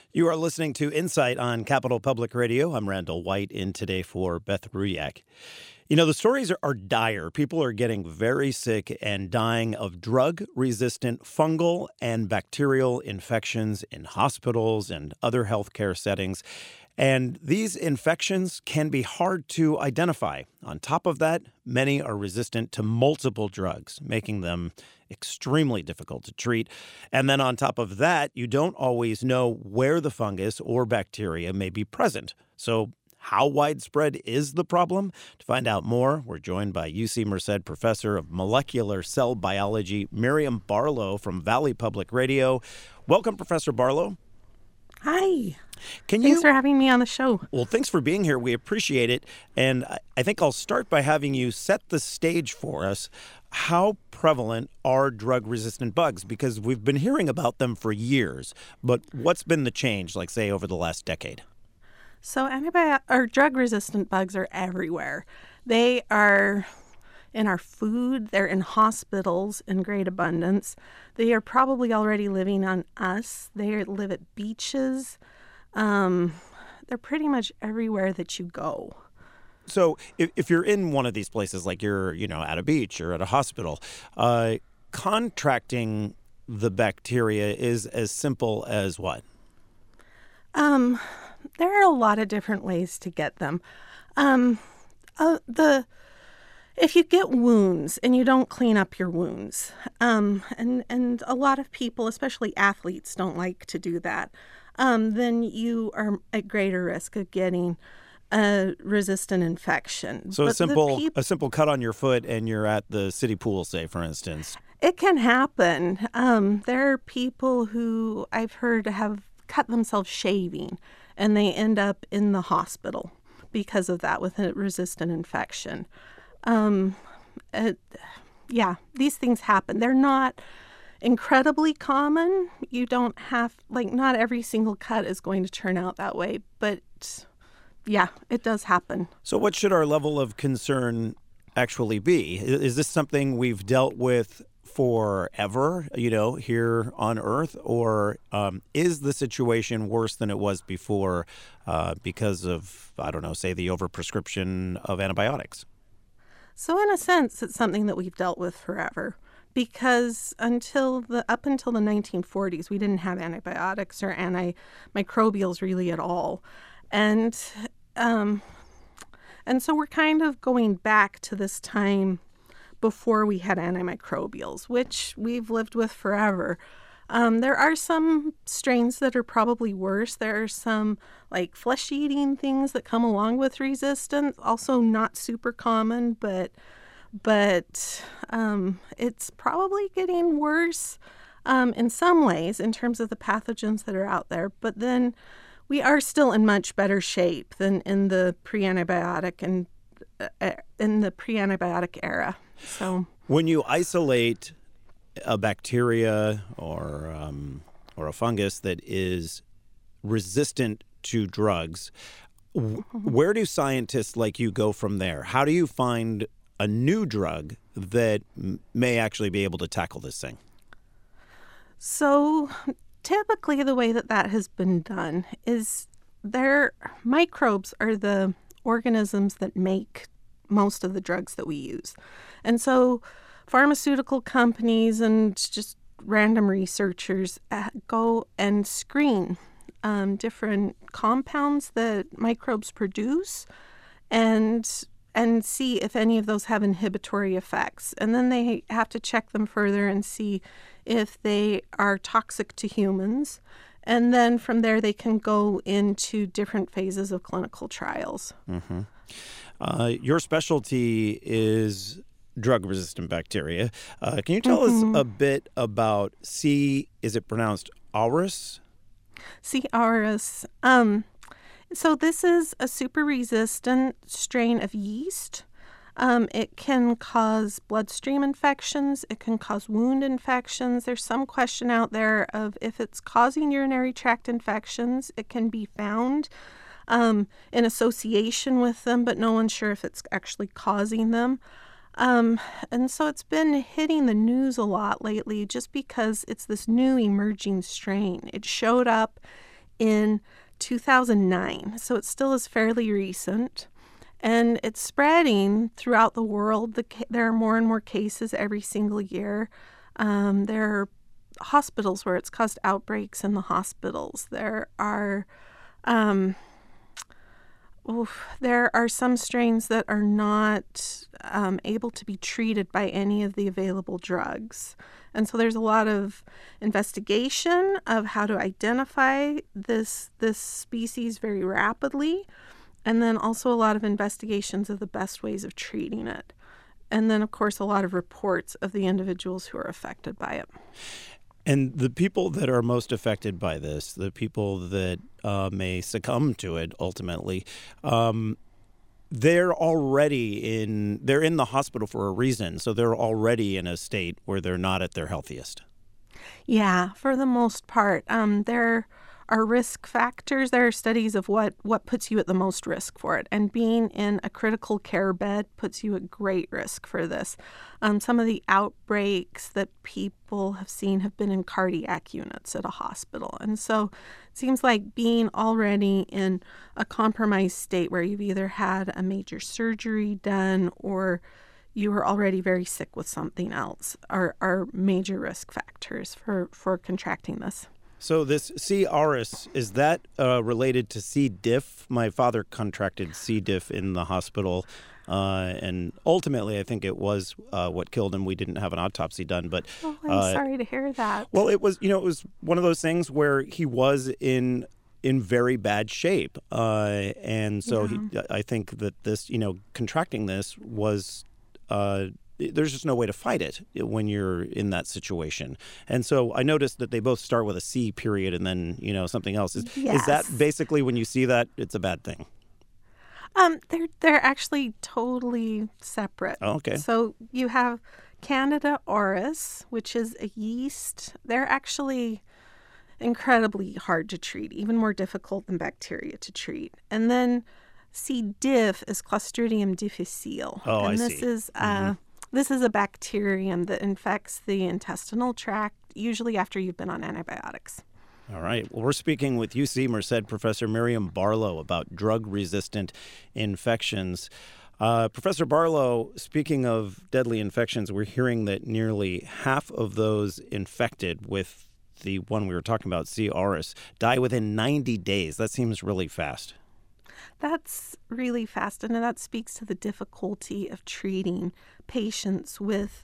You are listening to Insight on Capital Public Radio. I'm Randall White, in today for Beth Ruyak. You know, the stories are dire. People are getting very sick and dying of drug-resistant fungal and bacterial infections in hospitals and other healthcare settings. And these infections can be hard to identify. On top of that, many are resistant to multiple drugs, making them extremely difficult to treat. And then on top of that, you don't always know where the fungus or bacteria may be present. So how widespread is the problem? To find out more, we're joined by UC Merced Professor of Molecular Cell Biology, Miriam Barlow from Valley Public Radio. Welcome, Professor Barlow. Hi. Thanks for having me on the show. Well, thanks for being here. We appreciate it. And I think I'll start by having you set the stage for us. How prevalent are drug-resistant bugs? Because we've been hearing about them for years. But what's been the change, like, say, over the last decade? So drug-resistant bugs are everywhere. They are in our food. They're in hospitals in great abundance. They are probably already living on us. They live at beaches. They're pretty much everywhere that you go. So if you're in one of these places, like you're, at a beach or at a hospital, contracting the bacteria is as simple as what? There are a lot of different ways to get them. If you get wounds and you don't clean up your wounds, and a lot of people, especially athletes, don't like to do that, then you are at greater risk of getting a resistant infection. So a simple cut on your foot and you're at the city pool, say, for instance. It can happen. There are people who I've heard have cut themselves shaving, and they end up in the hospital because of that with a resistant infection. These things happen. They're not incredibly common. You don't have, not every single cut is going to turn out that way, but yeah, it does happen. So what should our level of concern actually be? Is this something we've dealt with forever, here on Earth, or is the situation worse than it was before because of, say the overprescription of antibiotics? So in a sense, it's something that we've dealt with forever, because up until the 1940s, we didn't have antibiotics or antimicrobials really at all. And so we're kind of going back to this time before we had antimicrobials, which we've lived with forever. There are some strains that are probably worse. There are some flesh-eating things that come along with resistance, also not super common, but it's probably getting worse in some ways in terms of the pathogens that are out there. But then we are still in much better shape than in the pre-antibiotic era. So when you isolate a bacteria or a fungus that is resistant to drugs, where do scientists like you go from there? How do you find a new drug that may actually be able to tackle this thing? So typically the way that has been done is microbes are the organisms that make most of the drugs that we use. And so pharmaceutical companies and just random researchers go and screen different compounds that microbes produce and see if any of those have inhibitory effects. And then they have to check them further and see if they are toxic to humans. And then from there, they can go into different phases of clinical trials. Mm-hmm. Your specialty is drug-resistant bacteria. Can you tell us a bit about C, is it pronounced auris? C. auris. So this is a super resistant strain of yeast. It can cause bloodstream infections. It can cause wound infections. There's some question out there of if it's causing urinary tract infections. It can be found in association with them, but no one's sure if it's actually causing them. And so it's been hitting the news a lot lately just because it's this new emerging strain. It showed up in 2009, so it still is fairly recent. And it's spreading throughout the world. There are more and more cases every single year. There are hospitals where it's caused outbreaks in the hospitals. There are some strains that are not able to be treated by any of the available drugs. And so there's a lot of investigation of how to identify this species very rapidly, and then also a lot of investigations of the best ways of treating it. And then, of course, a lot of reports of the individuals who are affected by it. And the people that are most affected by this, the people that may succumb to it ultimately, they're in the hospital for a reason. So they're already in a state where they're not at their healthiest. Yeah, for the most part. There are risk factors. There are studies of what puts you at the most risk for it. And being in a critical care bed puts you at great risk for this. Some of the outbreaks that people have seen have been in cardiac units at a hospital. And so it seems like being already in a compromised state where you've either had a major surgery done or you are already very sick with something else are major risk factors for contracting this. So this C. auris, is that related to C. diff? My father contracted C. diff in the hospital, and ultimately I think it was what killed him. We didn't have an autopsy done, but I'm sorry to hear that. Well, it was one of those things where he was in very bad shape, and so I think that this, contracting this was. There's just no way to fight it when you're in that situation. And so I noticed that they both start with a C period and then, something else. Is that basically when you see that, it's a bad thing? They're actually totally separate. Oh, okay. So you have Candida auris, which is a yeast. They're actually incredibly hard to treat, even more difficult than bacteria to treat. And then C. diff is Clostridium difficile. Oh, and I this see. is This is a bacterium that infects the intestinal tract, usually after you've been on antibiotics. All right. Well, we're speaking with UC Merced Professor Miriam Barlow about drug-resistant infections. Professor Barlow, speaking of deadly infections, we're hearing that nearly half of those infected with the one we were talking about, C. auris, die within 90 days. That seems really fast. That's really fast, and that speaks to the difficulty of treating patients with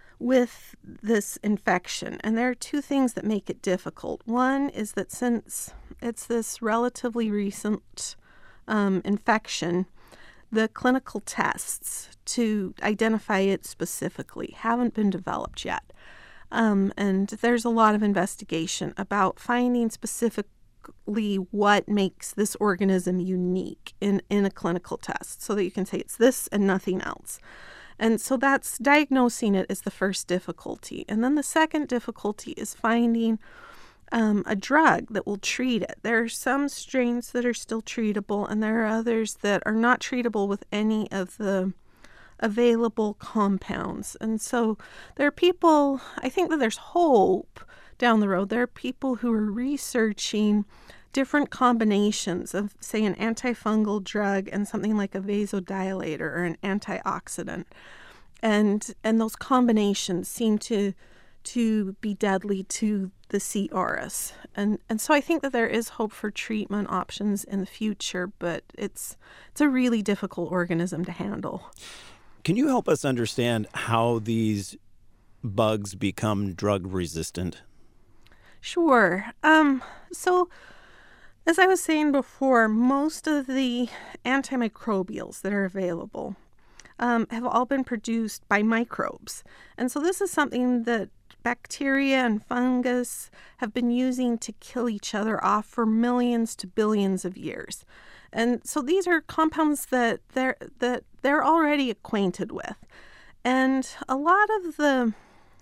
this infection. And there are two things that make it difficult. One is that since it's this relatively recent infection, the clinical tests to identify it specifically haven't been developed yet. And there's a lot of investigation about finding specifically what makes this organism unique in a clinical test so that you can say it's this and nothing else. And so that's diagnosing it is the first difficulty. And then the second difficulty is finding a drug that will treat it. There are some strains that are still treatable, and there are others that are not treatable with any of the available compounds. And so there are people, I think that there's hope down the road. There are people who are researching different combinations of, say, an antifungal drug and something like a vasodilator or an antioxidant. And those combinations seem to be deadly to the C. auris. And so I think that there is hope for treatment options in the future, but it's a really difficult organism to handle. Can you help us understand how these bugs become drug resistant? Sure. So as I was saying before, most of the antimicrobials that are available have all been produced by microbes. And so this is something that bacteria and fungus have been using to kill each other off for millions to billions of years. And so these are compounds that they're already acquainted with. And a lot of the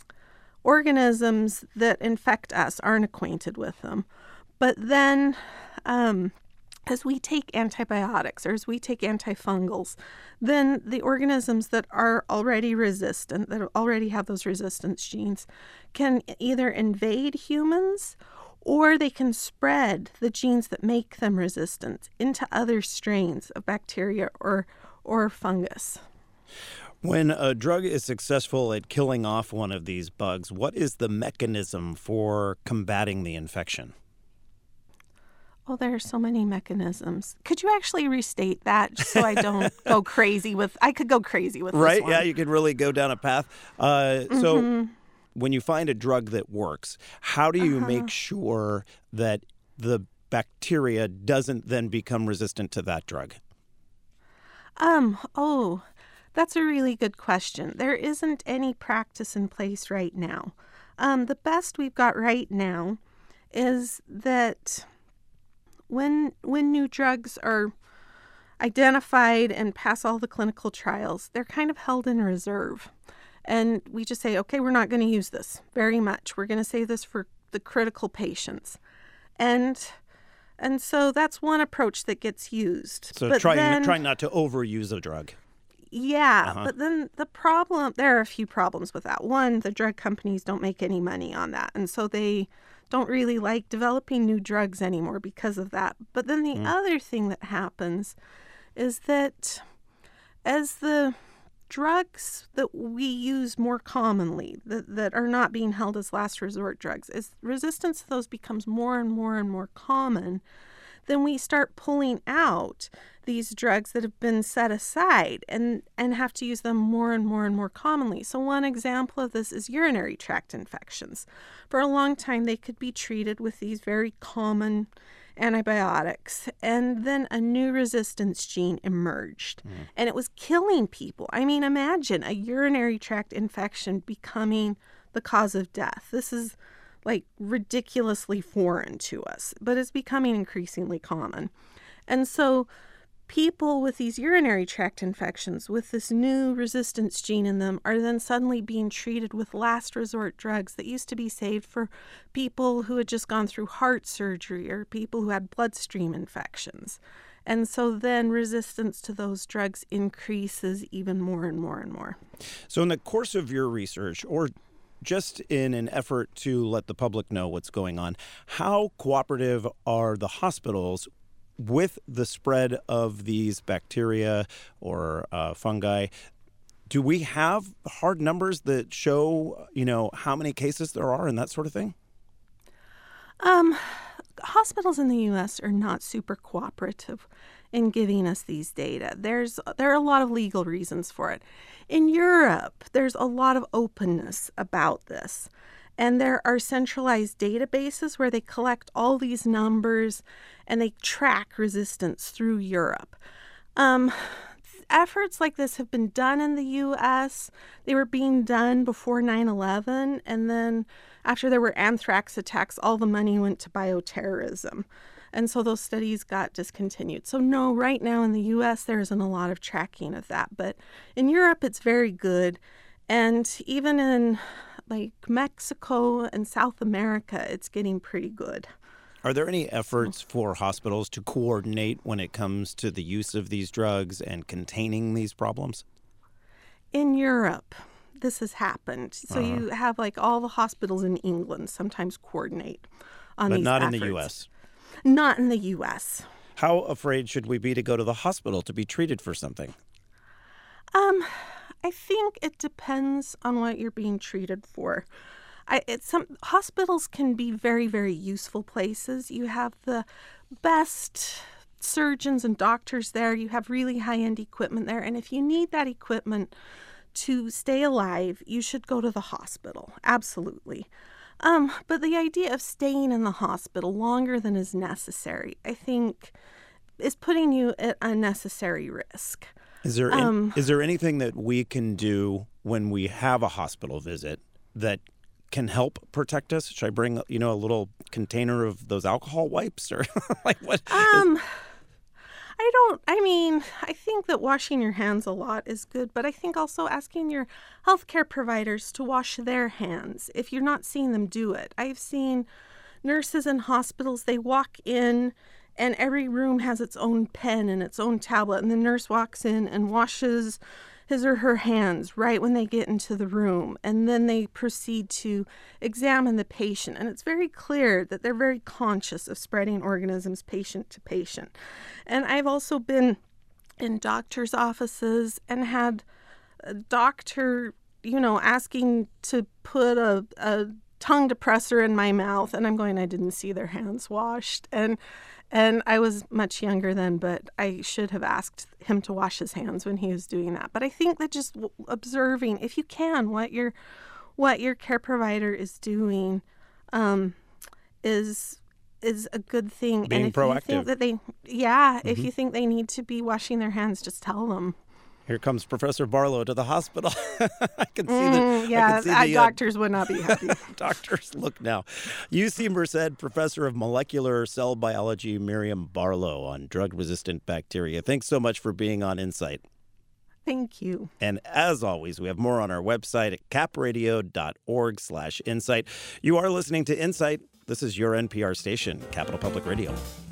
organisms that infect us aren't acquainted with them. But then as we take antibiotics or as we take antifungals, then the organisms that are already resistant, that already have those resistance genes, can either invade humans or they can spread the genes that make them resistant into other strains of bacteria or fungus. When a drug is successful at killing off one of these bugs, what is the mechanism for combating the infection? Oh, there are so many mechanisms. Could you actually restate that just so I don't go crazy with... I could go crazy with Right? this one. Yeah, you could really go down a path. So when you find a drug that works, how do you make sure that the bacteria doesn't then become resistant to that drug? That's a really good question. There isn't any practice in place right now. The best we've got right now is that when new drugs are identified and pass all the clinical trials, they're kind of held in reserve. And we just say, okay, we're not going to use this very much. We're going to save this for the critical patients. And so that's one approach that gets used. So but trying not to overuse a drug. Yeah, but then there are a few problems with that. One, the drug companies don't make any money on that. And so they don't really like developing new drugs anymore because of that. But then the other thing that happens is that as the drugs that we use more commonly, that are not being held as last resort drugs, as resistance to those becomes more and more and more common, then we start pulling out these drugs that have been set aside and have to use them more and more and more commonly. So one example of this is urinary tract infections. For a long time, they could be treated with these very common antibiotics, and then a new resistance gene emerged, and it was killing people. I mean, imagine a urinary tract infection becoming the cause of death. This is like ridiculously foreign to us, but it's becoming increasingly common. And so people with these urinary tract infections with this new resistance gene in them are then suddenly being treated with last resort drugs that used to be saved for people who had just gone through heart surgery or people who had bloodstream infections. And so then resistance to those drugs increases even more and more and more. So in the course of your research, or just in an effort to let the public know what's going on, how cooperative are the hospitals with the spread of these bacteria or fungi? Do we have hard numbers that show, how many cases there are and that sort of thing? Hospitals in the U.S. are not super cooperative in giving us these data. There are a lot of legal reasons for it. In Europe, there's a lot of openness about this. And there are centralized databases where they collect all these numbers and they track resistance through Europe. Efforts like this have been done in the U.S. They were being done before 9/11, and then after there were anthrax attacks, all the money went to bioterrorism. And so those studies got discontinued. So no, right now in the U.S. there isn't a lot of tracking of that. But in Europe, it's very good. And even in like Mexico and South America, it's getting pretty good. Are there any efforts for hospitals to coordinate when it comes to the use of these drugs and containing these problems? In Europe, this has happened. So you have like all the hospitals in England sometimes coordinate on these efforts. But not in the U.S.? Not in the U.S. How afraid should we be to go to the hospital to be treated for something? I think it depends on what you're being treated for. Hospitals can be very, very useful places. You have the best surgeons and doctors there. You have really high-end equipment there. And if you need that equipment to stay alive, you should go to the hospital. Absolutely. But the idea of staying in the hospital longer than is necessary, I think, is putting you at unnecessary risk. Is there anything that we can do when we have a hospital visit that can help protect us? Should I bring, a little container of those alcohol wipes or like what? I think that washing your hands a lot is good, but I think also asking your healthcare providers to wash their hands if you're not seeing them do it. I've seen nurses in hospitals, they walk in and every room has its own pen and its own tablet, and the nurse walks in and washes his or her hands right when they get into the room, and then they proceed to examine the patient. And it's very clear that they're very conscious of spreading organisms patient to patient. And I've also been in doctors' offices and had a doctor, asking to put a tongue depressor in my mouth, and I'm going, I didn't see their hands washed. And I was much younger then, but I should have asked him to wash his hands when he was doing that. But I think that just observing, if you can, what your care provider is doing is a good thing. Being and if proactive. You think that if you think they need to be washing their hands, just tell them. Here comes Professor Barlow to the hospital. I can see that. Doctors would not be happy. Doctors, look now. UC Merced Professor of Molecular Cell Biology, Miriam Barlow, on drug-resistant bacteria. Thanks so much for being on Insight. Thank you. And as always, we have more on our website at capradio.org/insight. You are listening to Insight. This is your NPR station, Capital Public Radio.